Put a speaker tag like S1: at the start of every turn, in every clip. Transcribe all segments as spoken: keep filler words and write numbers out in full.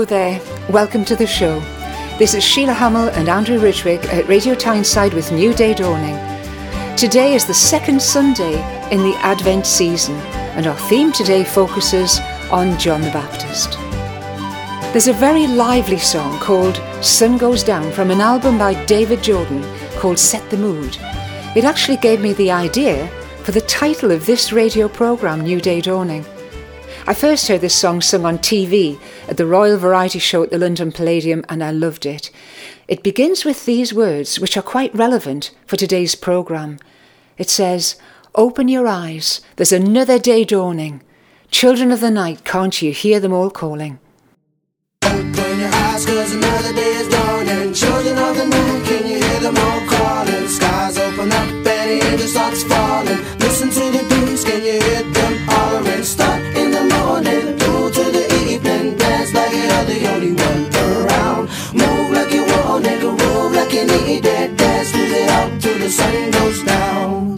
S1: there, welcome to the show. This is Sheila Hamill and Andrew Ridgwick at Radio Tyneside with New Day Dawning. Today is the second Sunday in the Advent season, and our theme today focuses on John the Baptist. There's a very lively song called Sun Goes Down from an album by David Jordan called Set the Mood. It actually gave me the idea for the title of this radio programme, New Day Dawning. I first heard this song sung on T V at the Royal Variety Show at the London Palladium, and I loved it. It begins with these words, which are quite relevant for today's programme. It says, "Open your eyes, there's another day dawning. Children of the night, can't you hear them all calling?"
S2: Open your eyes, cause another day is dawning. Children of the night, can you hear them all calling? Skies open up and the angel starts falling. Listen to the bees, can you hear them hollering? Start in the morning, through to the evening. Dance like you're the only one around. Move like you want it, groove like you need it. Dance with it out till the sun goes down.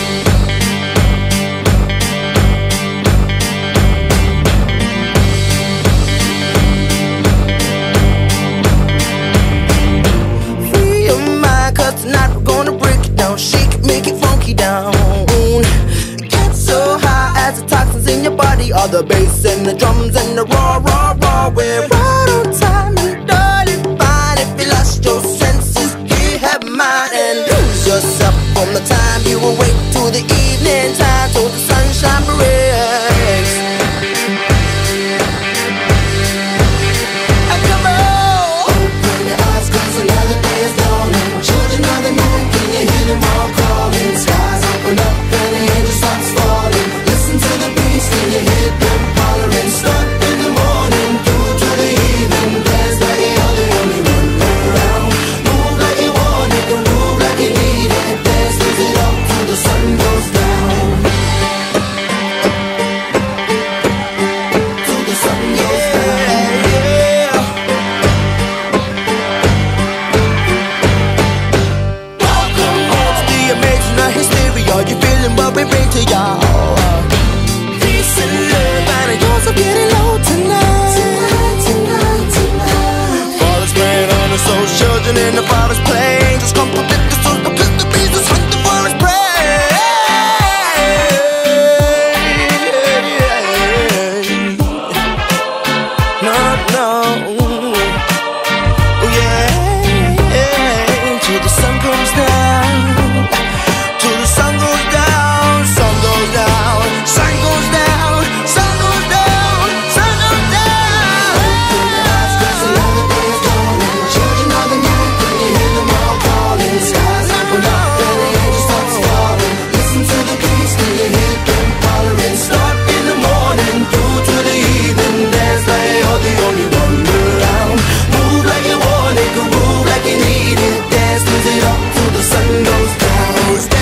S2: Tonight we're gonna break it down, shake it, make it funky down. Get so high as the toxins in your body, all the bass and the drums and the raw, raw, raw. We're right on time and darling fine. If you lost your senses, you have mine. And lose yourself from the time you awake to the evening time, till the sunshine breaks. Them all calling, skies open up and the angel starts falling. Listen to the beats, can you hear them hollering? Start in the morning, through to the evening. Dance like you're the only one around. Move like you want it, move like you need it. Dance, lose it up till the sun goes down. Till the sun goes down. Yeah. Hysteria, you feeling what we bring to y'all? Peace and love, and it goes up getting low tonight. Tonight, tonight, tonight. Father's playing on the soul, children in the father's plane. Just come protect the souls because the beast is hunting for his prey. No, no. Oh yeah, till the sun comes down. Sun goes down, sun goes down, sun goes down, sun goes down, sun goes down. Open your eyes, cause another day is dawning. Children of the night, can you hear them all calling? Skies open up and the angel starts falling. Listen to the beats, can you hear them hollering? Start in the morning, through to the evening. Dance like you're the only one around. Move like you want it, groove like you need it. Dance, lose it up till the sun goes down. Goes down.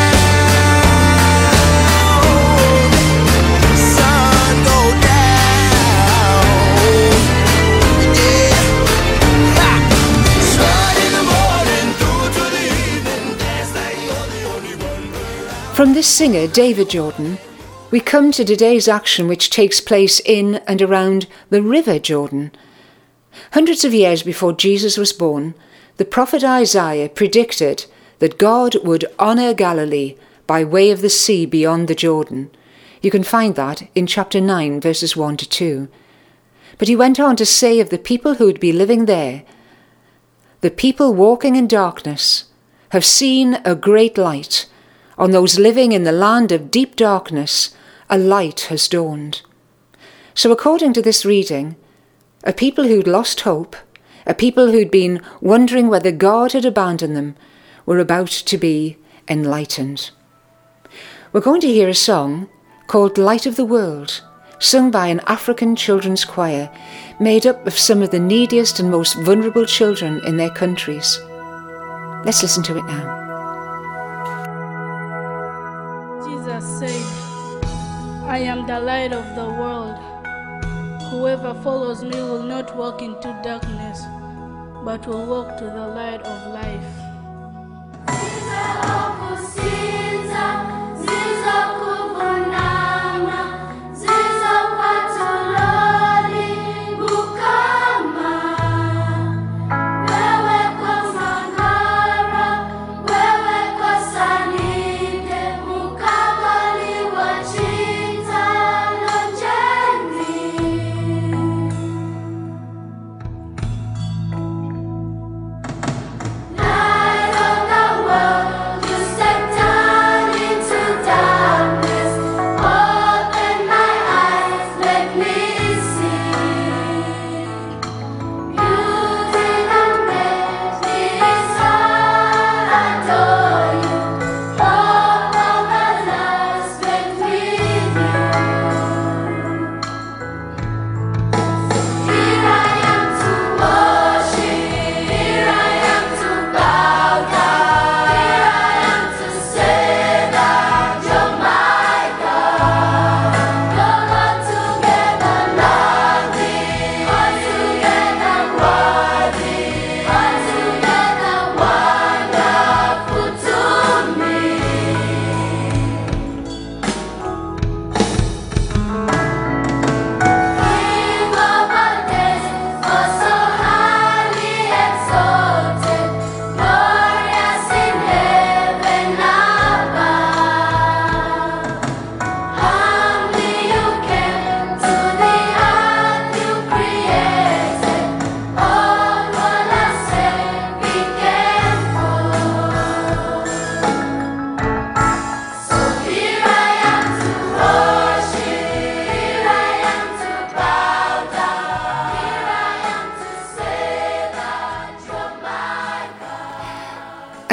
S1: From this singer, David Jordan, we come to today's action which takes place in and around the River Jordan. Hundreds of years before Jesus was born, the prophet Isaiah predicted that God would honour Galilee by way of the sea beyond the Jordan. You can find that in chapter nine, verses one to two. But he went on to say of the people who would be living there, "The people walking in darkness have seen a great light. On those living in the land of deep darkness, a light has dawned." So according to this reading, a people who'd lost hope, a people who'd been wondering whether God had abandoned them, were about to be enlightened. We're going to hear a song called Light of the World, sung by an African children's choir made up of some of the neediest and most vulnerable children in their countries. Let's listen to it now.
S3: Jesus said, "I am the light of the world. Whoever follows me will not walk into darkness, but will walk to the light of life."
S4: Ziza kwatololi, buka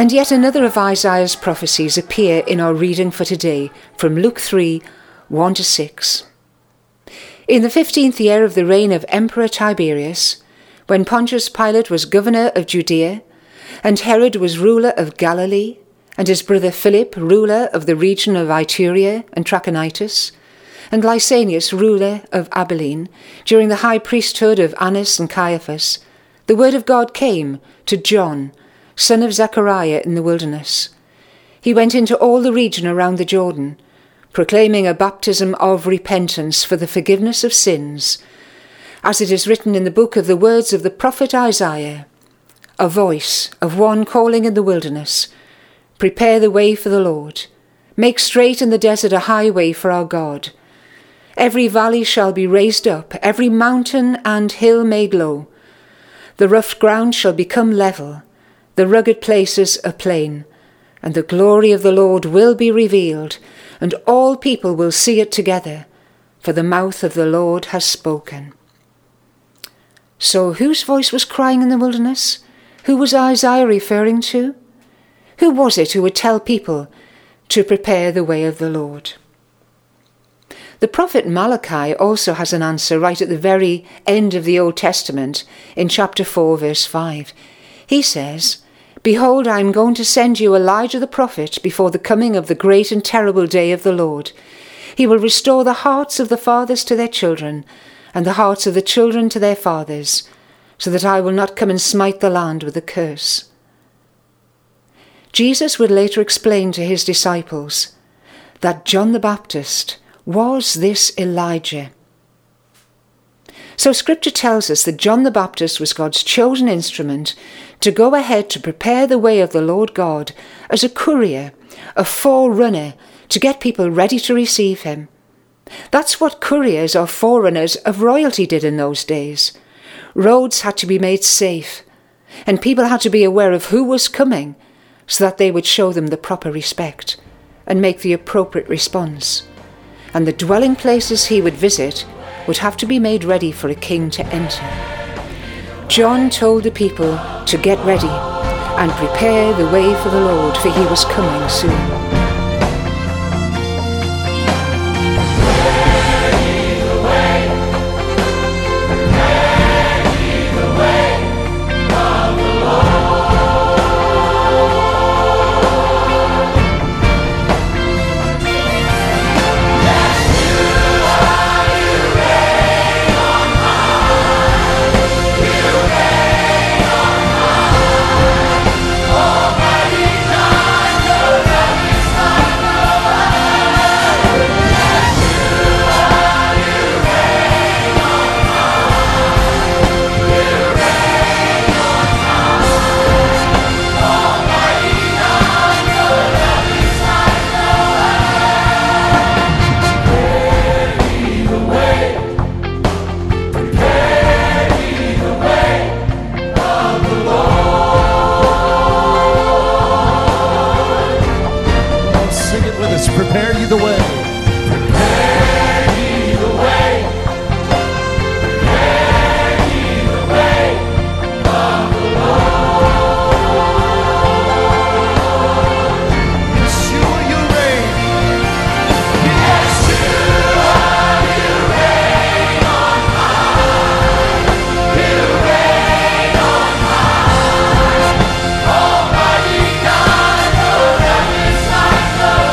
S1: And yet another of Isaiah's prophecies appear in our reading for today from Luke three, one to six. In the fifteenth year of the reign of Emperor Tiberius, when Pontius Pilate was governor of Judea, and Herod was ruler of Galilee, and his brother Philip ruler of the region of Iturea and Trachonitis, and Lysanias ruler of Abilene, during the high priesthood of Annas and Caiaphas, the word of God came to John, son of Zechariah, in the wilderness. He went into all the region around the Jordan, proclaiming a baptism of repentance for the forgiveness of sins, as it is written in the book of the words of the prophet Isaiah, a voice of one calling in the wilderness, prepare the way for the Lord, make straight in the desert a highway for our God. Every valley shall be raised up, every mountain and hill made low. The rough ground shall become level, the rugged places a plain, and the glory of the Lord will be revealed, and all people will see it together, for the mouth of the Lord has spoken. So whose voice was crying in the wilderness? Who was Isaiah referring to? Who was it who would tell people to prepare the way of the Lord? The prophet Malachi also has an answer right at the very end of the Old Testament in chapter four, verse five. He says, Behold, I am going to send you Elijah the prophet before the coming of the great and terrible day of the Lord. He will restore the hearts of the fathers to their children, and the hearts of the children to their fathers, so that I will not come and smite the land with a curse. Jesus would later explain to his disciples that John the Baptist was this Elijah. So Scripture tells us that John the Baptist was God's chosen instrument to go ahead to prepare the way of the Lord God as a courier, a forerunner, to get people ready to receive him. That's what couriers or forerunners of royalty did in those days. Roads had to be made safe, and people had to be aware of who was coming so that they would show them the proper respect and make the appropriate response. And the dwelling places he would visit would have to be made ready for a king to enter. John told the people to get ready and prepare the way for the Lord, for he was coming soon.
S4: Prepare ye the way. Prepare ye the way. Prepare ye the way of the Lord. Yeshua, you reign. Yeshua, you reign on high. You reign on high. Almighty God, the heavens like the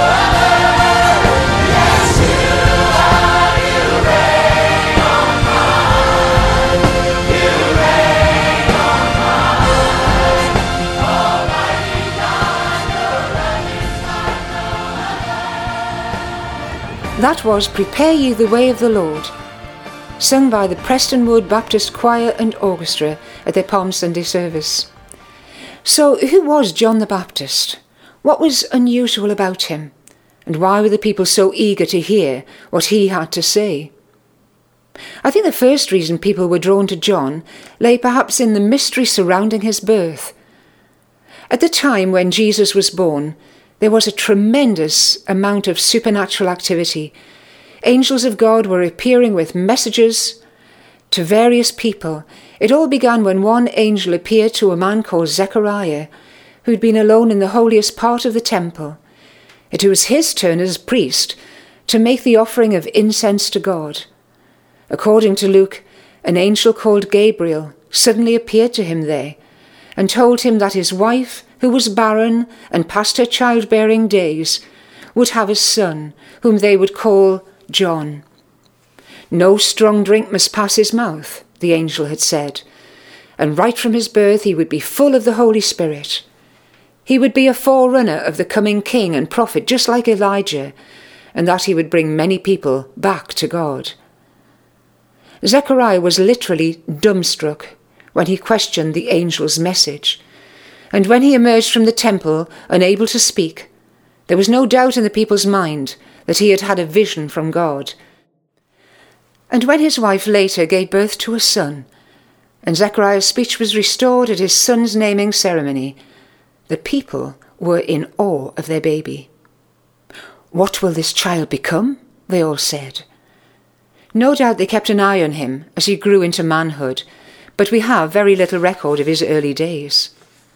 S1: That was Prepare Ye the Way of the Lord, sung by the Prestonwood Baptist Choir and Orchestra at their Palm Sunday service. So who was John the Baptist? What was unusual about him? And why were the people so eager to hear what he had to say? I think the first reason people were drawn to John lay perhaps in the mystery surrounding his birth. At the time when Jesus was born, there was a tremendous amount of supernatural activity. Angels of God were appearing with messages to various people. It all began when one angel appeared to a man called Zechariah, who'd been alone in the holiest part of the temple. It was his turn as priest to make the offering of incense to God. According to Luke, an angel called Gabriel suddenly appeared to him there and told him that his wife, who was barren and past her childbearing days, would have a son, whom they would call John. No strong drink must pass his mouth, the angel had said, and right from his birth he would be full of the Holy Spirit. He would be a forerunner of the coming king and prophet, just like Elijah, and that he would bring many people back to God. Zechariah was literally dumbstruck when he questioned the angel's message, and when he emerged from the temple unable to speak, there was no doubt in the people's mind that he had had a vision from God. And when his wife later gave birth to a son, and Zechariah's speech was restored at his son's naming ceremony, the people were in awe of their baby. "What will this child become?" they all said. No doubt they kept an eye on him as he grew into manhood, but we have very little record of his early days.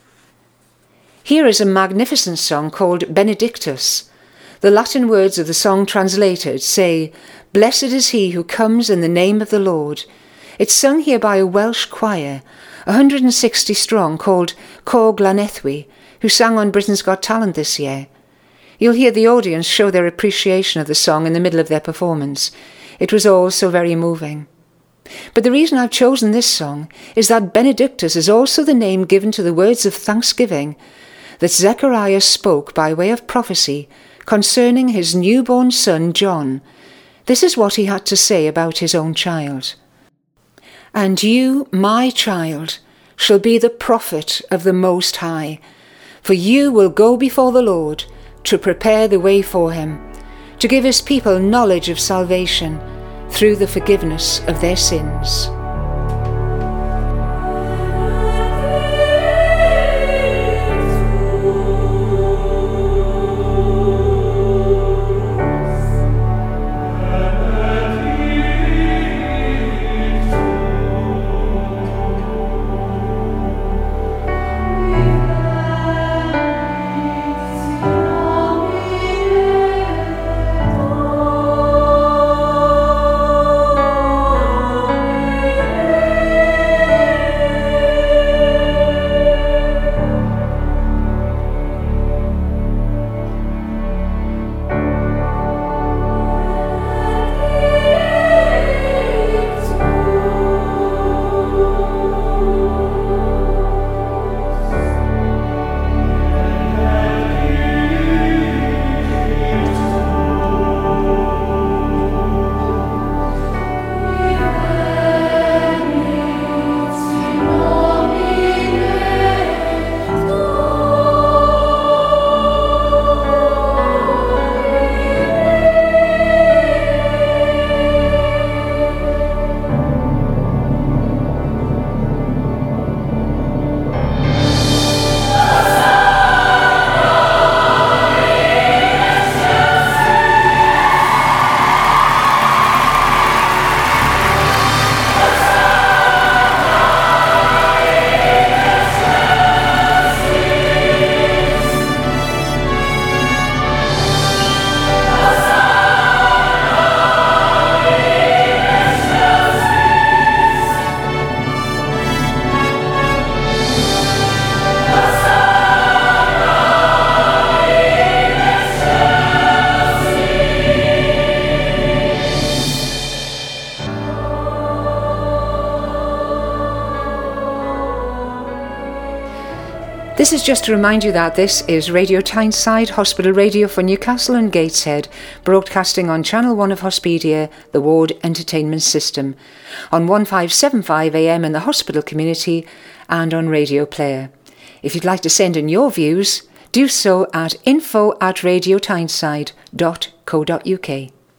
S1: Here is a magnificent song called Benedictus. The Latin words of the song translated say, "Blessed is he who comes in the name of the Lord." It's sung here by a Welsh choir, one hundred sixty strong, called Cor Glanethwy, who sang on Britain's Got Talent this year. You'll hear the audience show their appreciation of the song in the middle of their performance. It was all so very moving. But the reason I've chosen this song is that Benedictus is also the name given to the words of thanksgiving that Zechariah spoke by way of prophecy concerning his newborn son John. This is what he had to say about his own child. "And you, my child, shall be the prophet of the Most High, for you will go before the Lord to prepare the way for him, to give his people knowledge of salvation through the forgiveness of their sins." This is just to remind you that this is Radio Tyneside, Hospital Radio for Newcastle and Gateshead, broadcasting on Channel one of Hospedia, the Ward Entertainment System, on fifteen seventy-five A M in the hospital community and on Radio Player. If you'd like to send in your views, do so at info at radio tyneside dot co dot uk.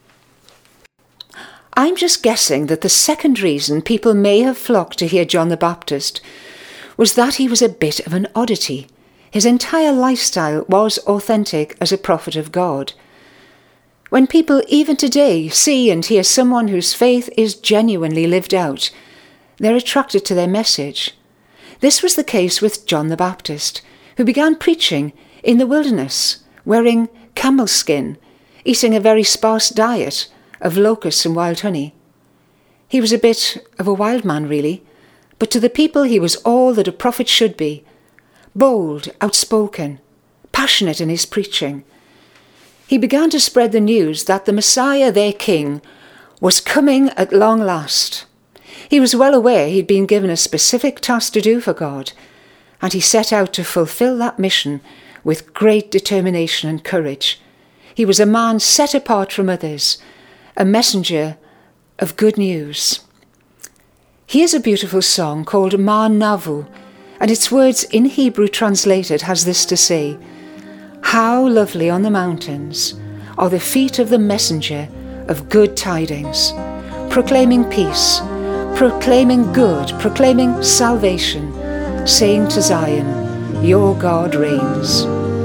S1: I'm just guessing that the second reason people may have flocked to hear John the Baptist was that he was a bit of an oddity. His entire lifestyle was authentic as a prophet of God. When people even today see and hear someone whose faith is genuinely lived out, they're attracted to their message. This was the case with John the Baptist, who began preaching in the wilderness, wearing camel skin, eating a very sparse diet of locusts and wild honey. He was a bit of a wild man, really, but to the people he was all that a prophet should be, bold, outspoken, passionate in his preaching. He began to spread the news that the Messiah, their king, was coming at long last. He was well aware he'd been given a specific task to do for God, and he set out to fulfill that mission with great determination and courage. He was a man set apart from others, a messenger of good news. Here's a beautiful song called Ma Navu, and its words in Hebrew translated has this to say: "How lovely on the mountains are the feet of the messenger of good tidings, proclaiming peace, proclaiming good, proclaiming salvation, saying to Zion, your God reigns."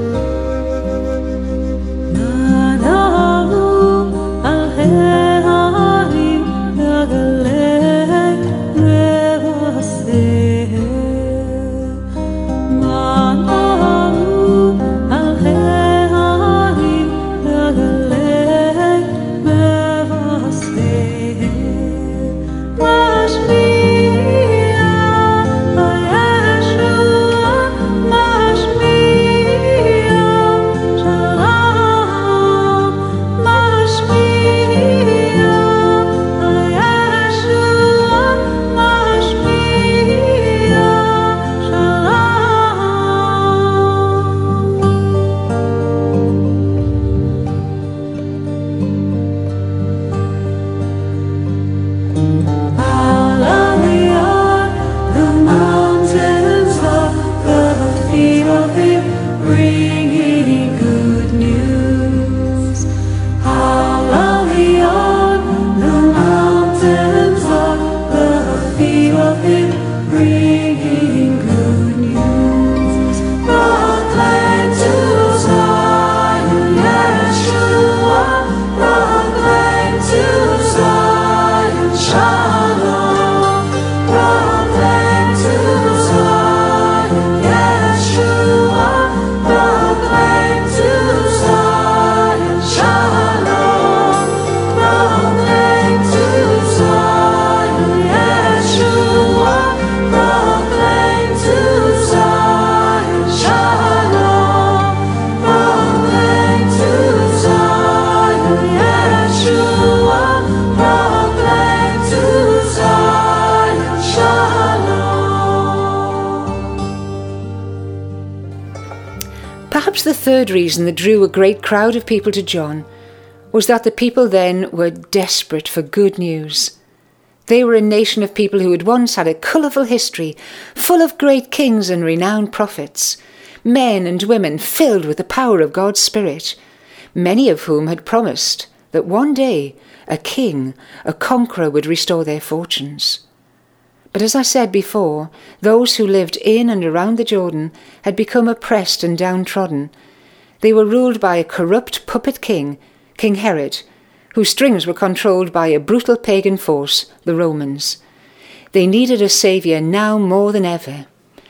S1: Perhaps the third reason that drew a great crowd of people to John was that the people then were desperate for good news. They were a nation of people who had once had a colourful history, full of great kings and renowned prophets, men and women filled with the power of God's Spirit, many of whom had promised that one day a king, a conqueror, would restore their fortunes. But as I said before, those who lived in and around the Jordan had become oppressed and downtrodden. They were ruled by a corrupt puppet king, King Herod, whose strings were controlled by a brutal pagan force, the Romans. They needed a saviour now more than ever.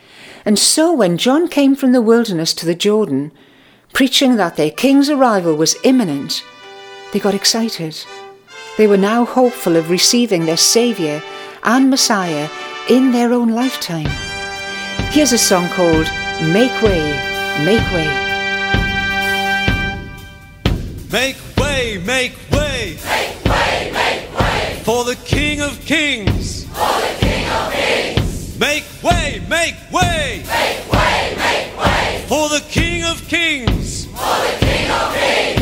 S1: And so when John came from the wilderness to the Jordan, preaching that their king's arrival was imminent, they got excited. They were now hopeful of receiving their saviour and Messiah in their own lifetime. Here's a song called Make Way, Make Way.
S5: Make way, make way,
S6: Make way, make way,
S5: for the King of Kings.
S6: for the King of Kings.
S5: Make way, make way,
S6: Make way, make way,
S5: for the King of Kings.
S6: for the King of Kings.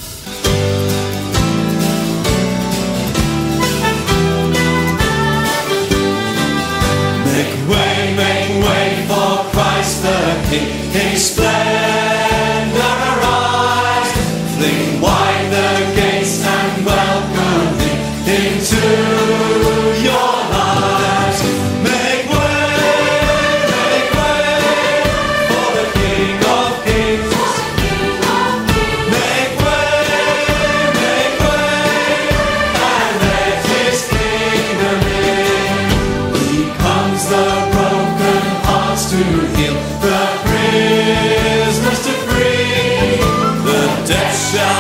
S5: Make way, make way for Christ the King. His splendor arise. Fling wide the gates and welcome thee into your lives. Make way, make way for the King of Kings.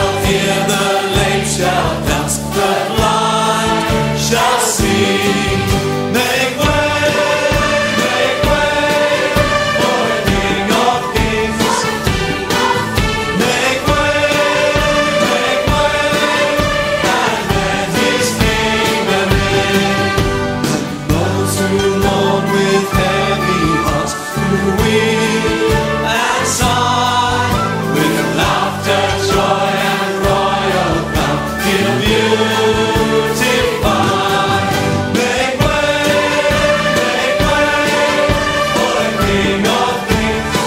S5: shall hear, the lame shall dance, the blind shall see. Make way, make way for a King of Kings. Make way, make way, and let His kingdom in. And those who mourn with heavy hearts, who weep and sigh, with laughter, joy, and royal crown, He'll beautify. Make way, make way for a King of Kings.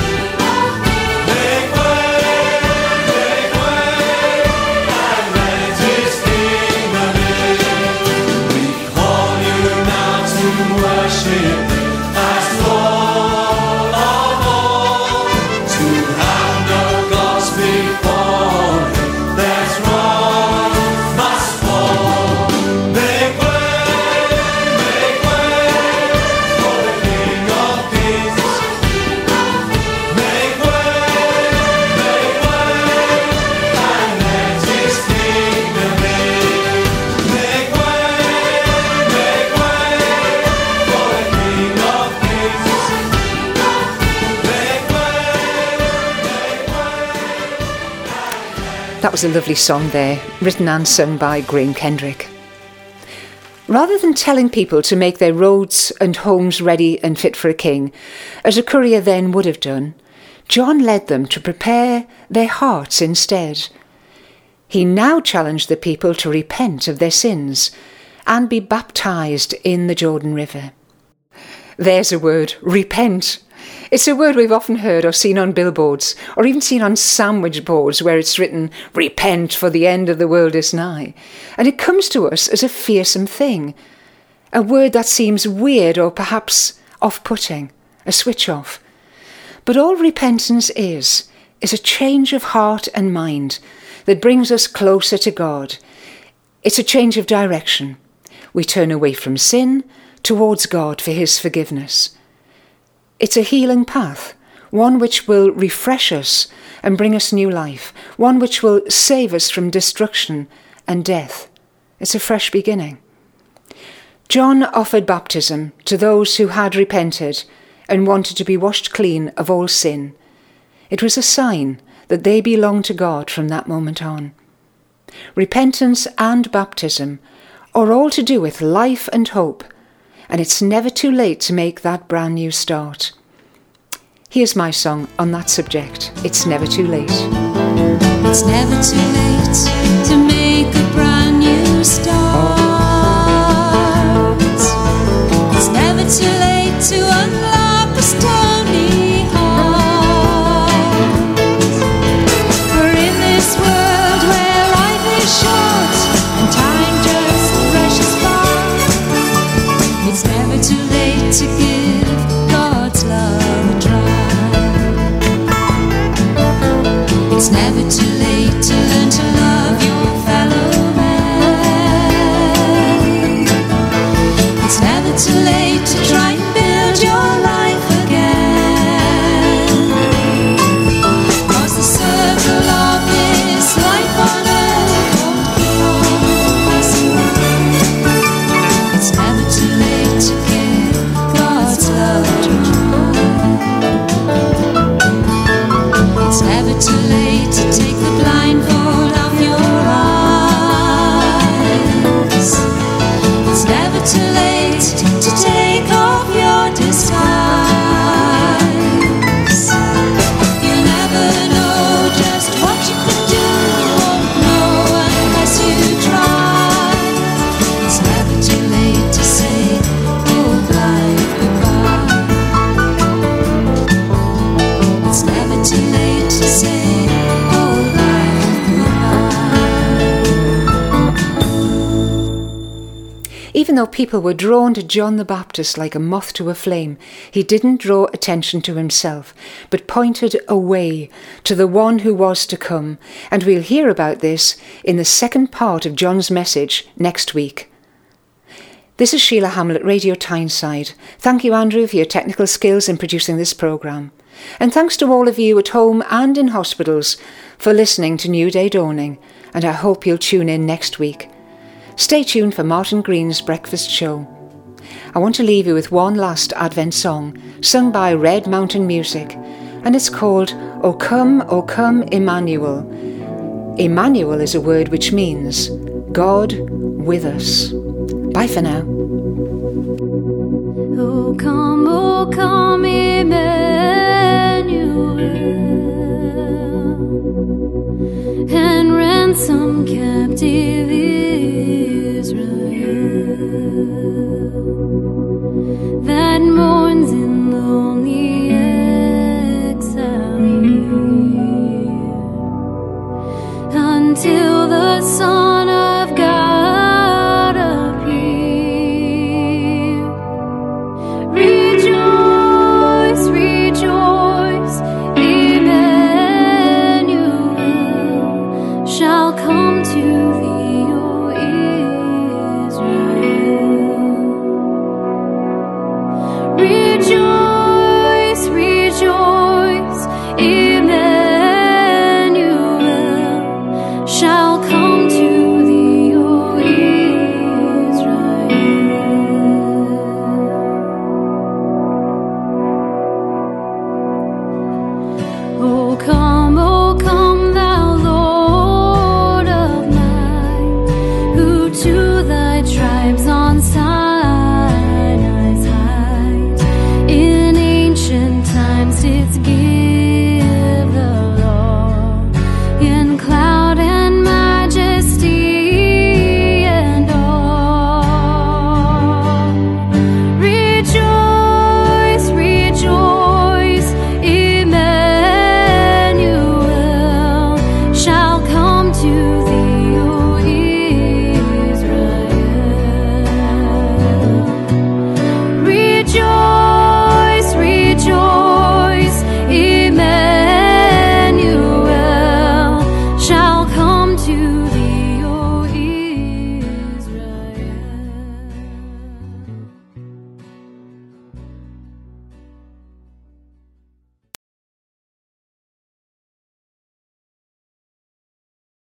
S5: Make way, make way, and let His kingdom in. We call you now to worship as Lord of all, to have no gods before Him. There's wrong must fall. Make way, make way for the King of Kings. Make way, make way, and let His kingdom in. Make way, make way for the King of Kings. Make way, make way.
S1: That was a lovely song there, written and sung by Graham Kendrick. Rather than telling people to make their roads and homes ready and fit for a king, as a courier then would have done, John led them to prepare their hearts instead. He now challenged the people to repent of their sins and be baptised in the Jordan River. There's a word, repent. It's a word we've often heard or seen on billboards, or even seen on sandwich boards where it's written, repent for the end of the world is nigh. And it comes to us as a fearsome thing, a word that seems weird or perhaps off-putting, a switch off. But all repentance is, is a change of heart and mind that brings us closer to God. It's a change of direction. We turn away from sin towards God for His forgiveness. It's a healing path, one which will refresh us and bring us new life, one which will save us from destruction and death. It's a fresh beginning. John offered baptism to those who had repented and wanted to be washed clean of all sin. It was a sign that they belonged to God from that moment on. Repentance and baptism are all to do with life and hope, and it's never too late to make that brand new start. Here's my song on that subject, It's Never Too Late.
S7: It's never too late to make a brand new start. It's never too late to unlock a stony heart. For in this world where life is short and time just rushes by, it's never too late to give God's love a try. It's never too late to learn to love your fellow man. It's never too late to try and build your life again. 'Cause the circle of this life on earth won't keep on passing by. It's never too late to give God's love a try. It's never too late to take the blindfold off your eyes. It's never too late to take off your disguise. You'll never know just what you can do, won't know unless you try. It's never too late to say, old life goodbye. It's never too late to say, old life goodbye.
S1: Even though people were drawn to John the Baptist like a moth to a flame, he didn't draw attention to himself, but pointed away to the one who was to come, and we'll hear about this in the second part of John's message next week. This is Sheila Hamill at Radio Tyneside. Thank you, Andrew, for your technical skills in producing this programme. And thanks to all of you at home and in hospitals for listening to New Day Dawning, and I hope you'll tune in next week. Stay tuned for Martin Green's Breakfast Show. I want to leave you with one last Advent song, sung by Red Mountain Music, and it's called O Come, O Come, Emmanuel. Emmanuel is a word which means God with us. Bye for now.
S7: O come, O come, Emmanuel, and ransom captive Israel that mourns in lonely exile here, until the Son of God appear. Rejoice, rejoice, Emmanuel shall come to thee.